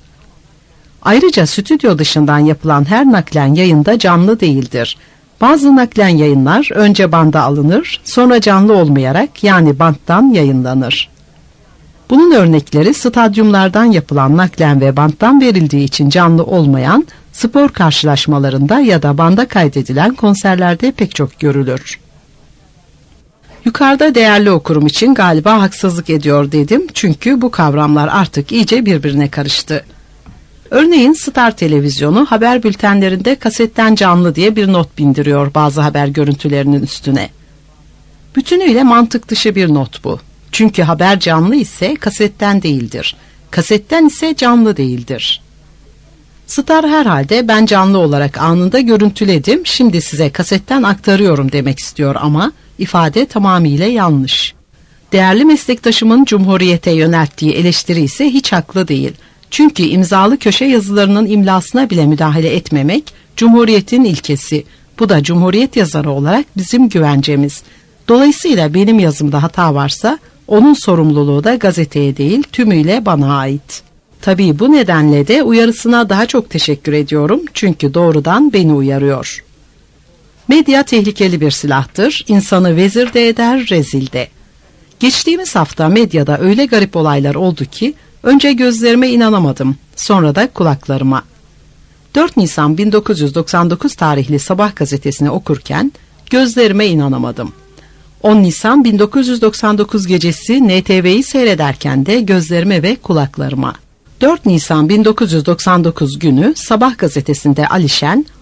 Ayrıca stüdyo dışından yapılan her naklen yayın da canlı değildir. Bazı naklen yayınlar önce banda alınır, sonra canlı olmayarak yani banttan yayınlanır. Bunun örnekleri stadyumlardan yapılan naklen ve banttan verildiği için canlı olmayan spor karşılaşmalarında ya da banda kaydedilen konserlerde pek çok görülür. Yukarıda değerli okurum için galiba haksızlık ediyor dedim çünkü bu kavramlar artık iyice birbirine karıştı. Örneğin Star Televizyonu haber bültenlerinde kasetten canlı diye bir not bindiriyor bazı haber görüntülerinin üstüne. Bütünüyle mantık dışı bir not bu. Çünkü haber canlı ise kasetten değildir. Kasetten ise canlı değildir. Star herhalde ben canlı olarak anında görüntüledim, şimdi size kasetten aktarıyorum demek istiyor ama ifade tamamıyla yanlış. Değerli meslektaşımın Cumhuriyet'e yönelttiği eleştiri ise hiç haklı değil. Çünkü imzalı köşe yazılarının imlasına bile müdahale etmemek Cumhuriyet'in ilkesi. Bu da Cumhuriyet yazarı olarak bizim güvencemiz. Dolayısıyla benim yazımda hata varsa onun sorumluluğu da gazeteye değil tümüyle bana ait. Tabii bu nedenle de uyarısına daha çok teşekkür ediyorum çünkü doğrudan beni uyarıyor. Medya tehlikeli bir silahtır, insanı vezir de eder, rezil de. Geçtiğimiz hafta medyada öyle garip olaylar oldu ki önce gözlerime inanamadım, sonra da kulaklarıma. 4 Nisan 1999 tarihli Sabah gazetesini okurken gözlerime inanamadım. 10 Nisan 1999 gecesi NTV'yi seyrederken de gözlerime ve kulaklarıma. 4 Nisan 1999 günü Sabah gazetesinde Alişen,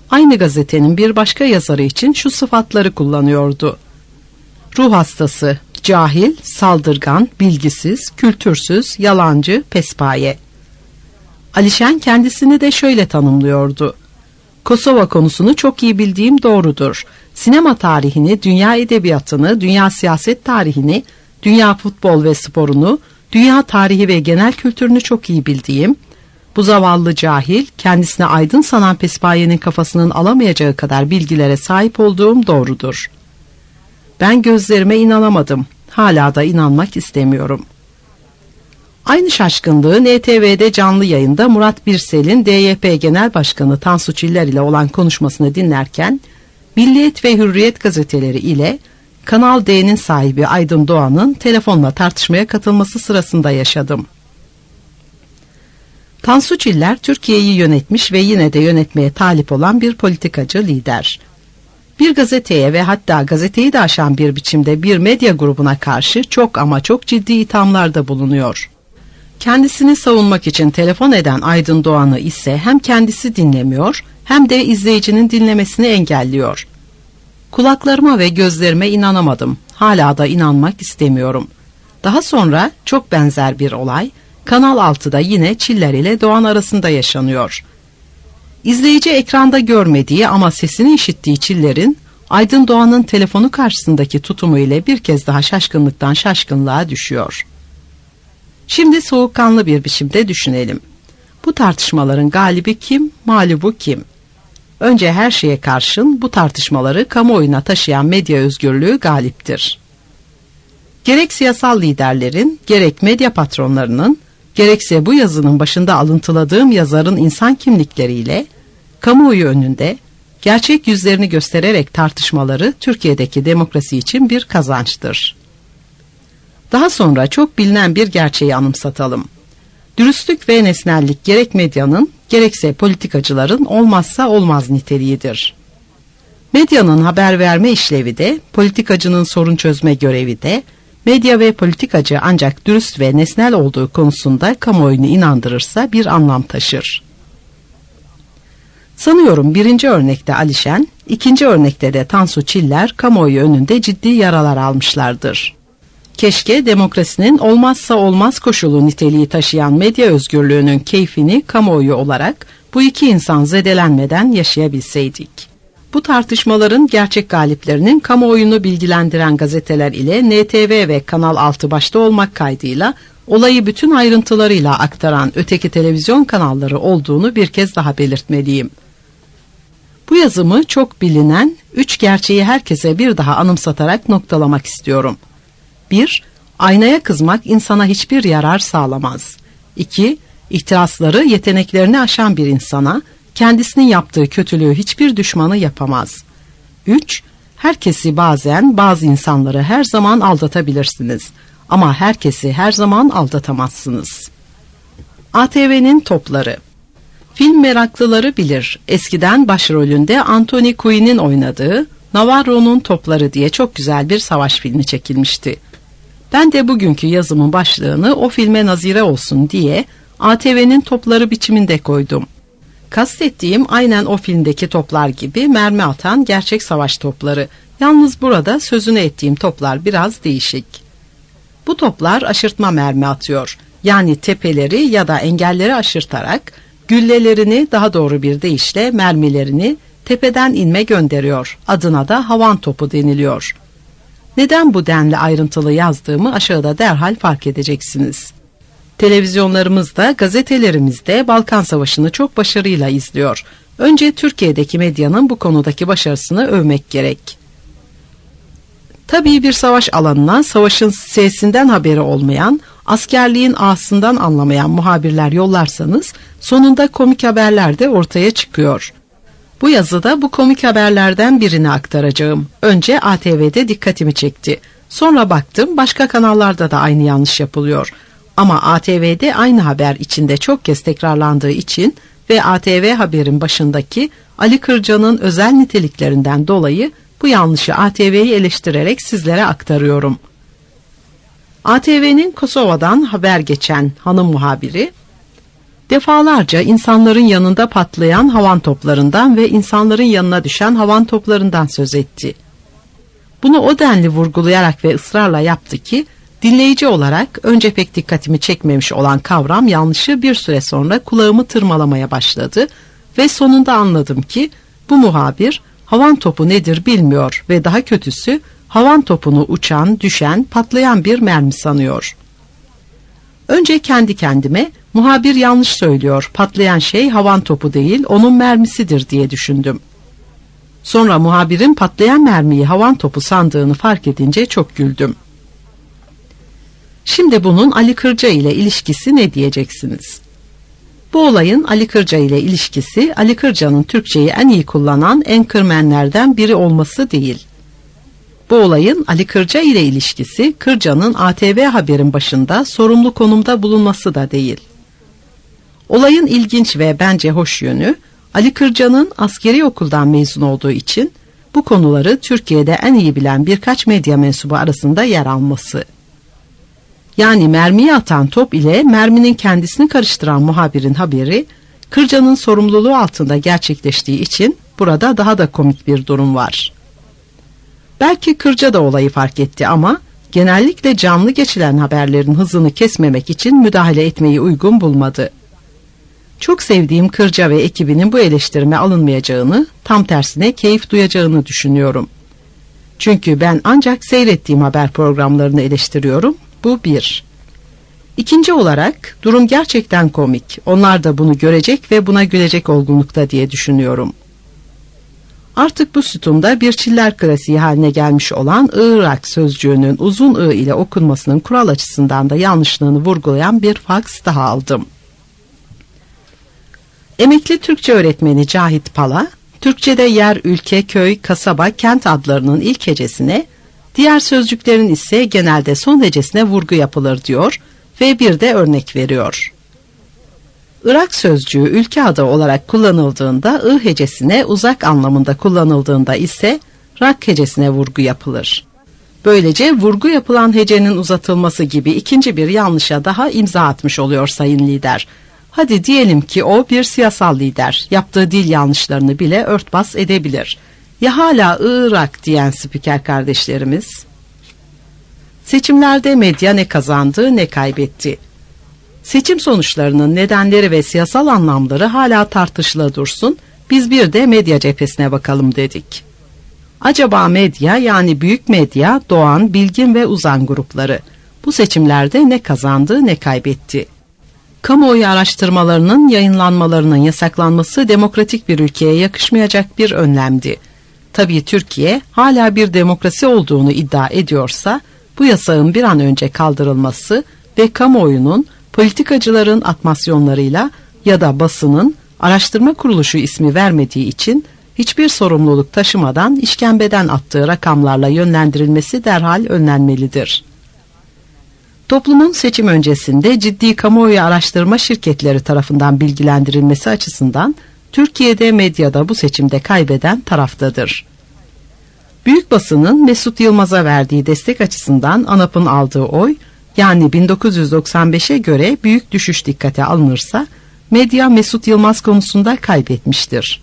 Aynı gazetenin bir başka yazarı için şu sıfatları kullanıyordu: ruh hastası, cahil, saldırgan, bilgisiz, kültürsüz, yalancı, pespaye. Alişen kendisini de şöyle tanımlıyordu: Kosova konusunu çok iyi bildiğim doğrudur. Sinema tarihini, dünya edebiyatını, dünya siyaset tarihini, dünya futbol ve sporunu, dünya tarihi ve genel kültürünü çok iyi bildiğim, bu zavallı cahil, kendisine aydın sanan pespayenin kafasının alamayacağı kadar bilgilere sahip olduğum doğrudur. Ben gözlerime inanamadım. Hala da inanmak istemiyorum. Aynı şaşkınlığı NTV'de canlı yayında Murat Birsel'in DYP Genel Başkanı Tansu Çiller ile olan konuşmasını dinlerken, Milliyet ve Hürriyet gazeteleri ile Kanal D'nin sahibi Aydın Doğan'ın telefonla tartışmaya katılması sırasında yaşadım. Tansu Çiller, Türkiye'yi yönetmiş ve yine de yönetmeye talip olan bir politikacı lider. Bir gazeteye ve hatta gazeteyi de aşan bir biçimde bir medya grubuna karşı çok ama çok ciddi ithamlarda bulunuyor. Kendisini savunmak için telefon eden Aydın Doğan'ı ise hem kendisi dinlemiyor hem de izleyicinin dinlemesini engelliyor. Kulaklarıma ve gözlerime inanamadım. Hala da inanmak istemiyorum. Daha sonra çok benzer bir olay Kanal 6'da yine Çiller ile Doğan arasında yaşanıyor. İzleyici ekranda görmediği ama sesini işittiği Çiller'in Aydın Doğan'ın telefonu karşısındaki tutumu ile bir kez daha şaşkınlıktan şaşkınlığa düşüyor. Şimdi soğukkanlı bir biçimde düşünelim. Bu tartışmaların galibi kim, mağlubu kim? Önce her şeye karşın bu tartışmaları kamuoyuna taşıyan medya özgürlüğü galiptir. Gerek siyasal liderlerin, gerek medya patronlarının, gerekse bu yazının başında alıntıladığım yazarın insan kimlikleriyle kamuoyu önünde gerçek yüzlerini göstererek tartışmaları Türkiye'deki demokrasi için bir kazançtır. Daha sonra çok bilinen bir gerçeği anımsatalım. Dürüstlük ve nesnellik gerek medyanın gerekse politikacıların olmazsa olmaz niteliğidir. Medyanın haber verme işlevi de, politikacının sorun çözme görevi de, medya ve politikacı ancak dürüst ve nesnel olduğu konusunda kamuoyunu inandırırsa bir anlam taşır. Sanıyorum birinci örnekte Alişen, ikinci örnekte de Tansu Çiller kamuoyu önünde ciddi yaralar almışlardır. Keşke demokrasinin olmazsa olmaz koşulu niteliği taşıyan medya özgürlüğünün keyfini kamuoyu olarak bu iki insan zedelenmeden yaşayabilseydik. Bu tartışmaların gerçek galiplerinin kamuoyunu bilgilendiren gazeteler ile NTV ve Kanal 6 başta olmak kaydıyla olayı bütün ayrıntılarıyla aktaran öteki televizyon kanalları olduğunu bir kez daha belirtmeliyim. Bu yazımı çok bilinen 3 gerçeği herkese bir daha anımsatarak noktalamak istiyorum. 1. Aynaya kızmak insana hiçbir yarar sağlamaz. 2. İhtirasları yeteneklerini aşan bir insana kendisinin yaptığı kötülüğü hiçbir düşmanı yapamaz. 3. Herkesi bazen, bazı insanları her zaman aldatabilirsiniz. Ama herkesi her zaman aldatamazsınız. ATV'nin topları. Film meraklıları bilir. Eskiden başrolünde Anthony Quinn'in oynadığı Navarro'nun Topları diye çok güzel bir savaş filmi çekilmişti. Ben de bugünkü yazımın başlığını o filme nazire olsun diye ATV'nin topları biçiminde koydum. Kastettiğim aynen o filmdeki toplar gibi mermi atan gerçek savaş topları. Yalnız burada sözünü ettiğim toplar biraz değişik. Bu toplar aşırtma mermi atıyor. Yani tepeleri ya da engelleri aşırtarak güllelerini, daha doğru bir deyişle mermilerini tepeden inme gönderiyor. Adına da havan topu deniliyor. Neden bu denli ayrıntılı yazdığımı aşağıda derhal fark edeceksiniz. Televizyonlarımızda, gazetelerimizde Balkan Savaşı'nı çok başarıyla izliyor. Önce Türkiye'deki medyanın bu konudaki başarısını övmek gerek. Tabii bir savaş alanına savaşın sesinden haberi olmayan, askerliğin ağasından anlamayan muhabirler yollarsanız sonunda komik haberler de ortaya çıkıyor. Bu yazıda bu komik haberlerden birini aktaracağım. Önce ATV'de dikkatimi çekti. Sonra baktım başka kanallarda da aynı yanlış yapılıyor. Ama ATV'de aynı haber içinde çok kez tekrarlandığı için ve ATV haberin başındaki Ali Kırca'nın özel niteliklerinden dolayı bu yanlışı ATV'yi eleştirerek sizlere aktarıyorum. ATV'nin Kosova'dan haber geçen hanım muhabiri, Defalarca insanların yanında patlayan havan toplarından ve insanların yanına düşen havan toplarından söz etti. Bunu o denli vurgulayarak ve ısrarla yaptı ki, dinleyici olarak önce pek dikkatimi çekmemiş olan kavram yanlışı bir süre sonra kulağımı tırmalamaya başladı ve sonunda anladım ki bu muhabir havan topu nedir bilmiyor ve daha kötüsü havan topunu uçan, düşen, patlayan bir mermi sanıyor. Önce kendi kendime muhabir yanlış söylüyor, patlayan şey havan topu değil onun mermisidir diye düşündüm. Sonra muhabirin patlayan mermiyi havan topu sandığını fark edince çok güldüm. Şimdi bunun Ali Kırca ile ilişkisi ne diyeceksiniz? Bu olayın Ali Kırca ile ilişkisi Ali Kırca'nın Türkçeyi en iyi kullanan enkırmenlerden biri olması değil. Bu olayın Ali Kırca ile ilişkisi Kırca'nın ATV Haber'in başında sorumlu konumda bulunması da değil. Olayın ilginç ve bence hoş yönü Ali Kırca'nın askeri okuldan mezun olduğu için bu konuları Türkiye'de en iyi bilen birkaç medya mensubu arasında yer alması. Yani mermiyi atan top ile merminin kendisini karıştıran muhabirin haberi Kırca'nın sorumluluğu altında gerçekleştiği için burada daha da komik bir durum var. Belki Kırca da olayı fark etti ama genellikle canlı geçilen haberlerin hızını kesmemek için müdahale etmeyi uygun bulmadı. Çok sevdiğim Kırca ve ekibinin bu eleştirime alınmayacağını, tam tersine keyif duyacağını düşünüyorum. Çünkü ben ancak seyrettiğim haber programlarını eleştiriyorum. Bu bir. İkinci olarak durum gerçekten komik. Onlar da bunu görecek ve buna gülecek olgunlukta diye düşünüyorum. Artık bu sütunda bir çiller klasiği haline gelmiş olan Irak sözcüğünün uzun I ile okunmasının kural açısından da yanlışlığını vurgulayan bir faks daha aldım. Emekli Türkçe öğretmeni Cahit Pala, Türkçe'de yer, ülke, köy, kasaba, kent adlarının ilk hecesine, diğer sözcüklerin ise genelde son hecesine vurgu yapılır diyor ve bir de örnek veriyor. Irak sözcüğü ülke adı olarak kullanıldığında I hecesine, uzak anlamında kullanıldığında ise rak hecesine vurgu yapılır. Böylece vurgu yapılan hecenin uzatılması gibi ikinci bir yanlışa daha imza atmış oluyor sayın lider. Hadi diyelim ki o bir siyasal lider, yaptığı dil yanlışlarını bile örtbas edebilir. Ya hala Irak diyen spiker kardeşlerimiz? Seçimlerde medya ne kazandı ne kaybetti. Seçim sonuçlarının nedenleri ve siyasal anlamları hala tartışıla dursun, biz bir de medya cephesine bakalım dedik. Acaba medya, yani büyük medya, Doğan, Bilgin ve Uzan grupları bu seçimlerde ne kazandı ne kaybetti? Kamuoyu araştırmalarının yayınlanmalarının yasaklanması demokratik bir ülkeye yakışmayacak bir önlemdi. Tabii Türkiye hala bir demokrasi olduğunu iddia ediyorsa bu yasağın bir an önce kaldırılması ve kamuoyunun politikacıların atmasyonlarıyla ya da basının araştırma kuruluşu ismi vermediği için hiçbir sorumluluk taşımadan işkembeden attığı rakamlarla yönlendirilmesi derhal önlenmelidir. Toplumun seçim öncesinde ciddi kamuoyu araştırma şirketleri tarafından bilgilendirilmesi açısından Türkiye'de medyada bu seçimde kaybeden taraftadır. Büyük basının Mesut Yılmaz'a verdiği destek açısından ANAP'ın aldığı oy, yani 1995'e göre büyük düşüş dikkate alınırsa, medya Mesut Yılmaz konusunda kaybetmiştir.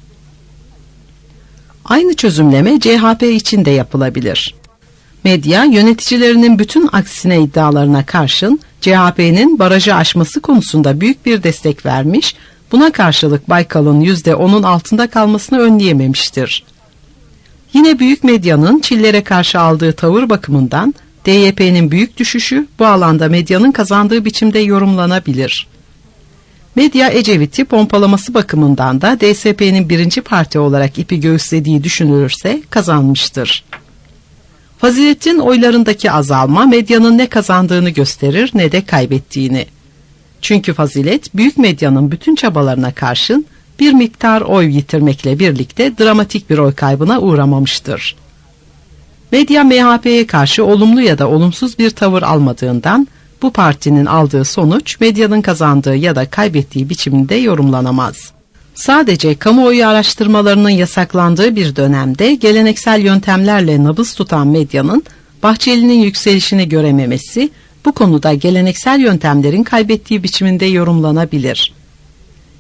Aynı çözümleme CHP için de yapılabilir. Medya, yöneticilerinin bütün aksine iddialarına karşın CHP'nin barajı aşması konusunda büyük bir destek vermiş, buna karşılık Baykal'ın %10'un altında kalmasını önleyememiştir. Yine büyük medyanın Çillere karşı aldığı tavır bakımından DYP'nin büyük düşüşü bu alanda medyanın kazandığı biçimde yorumlanabilir. Medya Ecevit'i pompalaması bakımından da DSP'nin birinci parti olarak ipi göğüslediği düşünülürse kazanmıştır. Fazilet'in oylarındaki azalma medyanın ne kazandığını gösterir ne de kaybettiğini. Çünkü Fazilet büyük medyanın bütün çabalarına karşın bir miktar oy yitirmekle birlikte dramatik bir oy kaybına uğramamıştır. Medya MHP'ye karşı olumlu ya da olumsuz bir tavır almadığından bu partinin aldığı sonuç medyanın kazandığı ya da kaybettiği biçiminde yorumlanamaz. Sadece kamuoyu araştırmalarının yasaklandığı bir dönemde geleneksel yöntemlerle nabız tutan medyanın Bahçeli'nin yükselişini görememesi bu konuda geleneksel yöntemlerin kaybettiği biçiminde yorumlanabilir.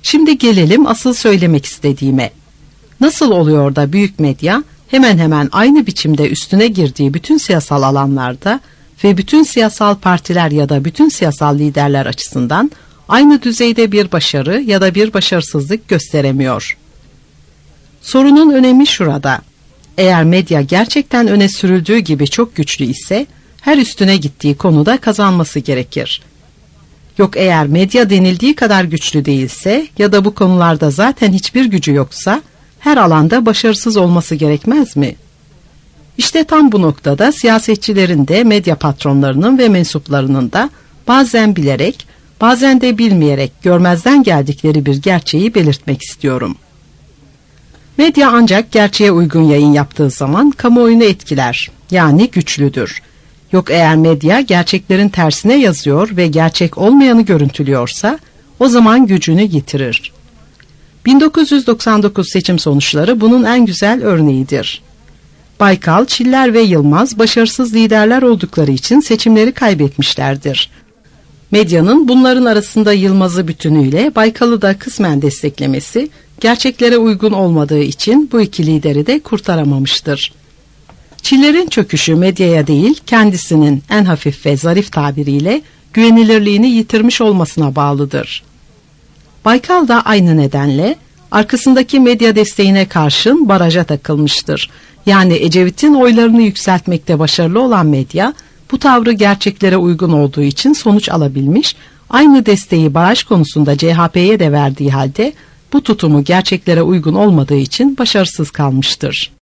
Şimdi gelelim asıl söylemek istediğime. Nasıl oluyor da büyük medya hemen hemen aynı biçimde üstüne girdiği bütün siyasal alanlarda ve bütün siyasal partiler ya da bütün siyasal liderler açısından aynı düzeyde bir başarı ya da bir başarısızlık gösteremiyor? Sorunun önemi şurada. Eğer medya gerçekten öne sürüldüğü gibi çok güçlü ise her üstüne gittiği konuda kazanması gerekir. Yok eğer medya denildiği kadar güçlü değilse ya da bu konularda zaten hiçbir gücü yoksa her alanda başarısız olması gerekmez mi? İşte tam bu noktada siyasetçilerin de medya patronlarının ve mensuplarının da bazen bilerek bazen de bilmeyerek görmezden geldikleri bir gerçeği belirtmek istiyorum. Medya ancak gerçeğe uygun yayın yaptığı zaman kamuoyunu etkiler, yani güçlüdür. Yok eğer medya gerçeklerin tersine yazıyor ve gerçek olmayanı görüntülüyorsa o zaman gücünü yitirir. 1999 seçim sonuçları bunun en güzel örneğidir. Baykal, Çiller ve Yılmaz başarısız liderler oldukları için seçimleri kaybetmişlerdir. Medyanın bunların arasında Yılmaz'ı bütünüyle Baykal'ı da kısmen desteklemesi gerçeklere uygun olmadığı için bu iki lideri de kurtaramamıştır. Çiller'in çöküşü medyaya değil kendisinin en hafif ve zarif tabiriyle güvenilirliğini yitirmiş olmasına bağlıdır. Baykal da aynı nedenle arkasındaki medya desteğine karşın baraja takılmıştır. Yani Ecevit'in oylarını yükseltmekte başarılı olan medya bu tavrı gerçeklere uygun olduğu için sonuç alabilmiş, aynı desteği baraj konusunda CHP'ye de verdiği halde bu tutumu gerçeklere uygun olmadığı için başarısız kalmıştır.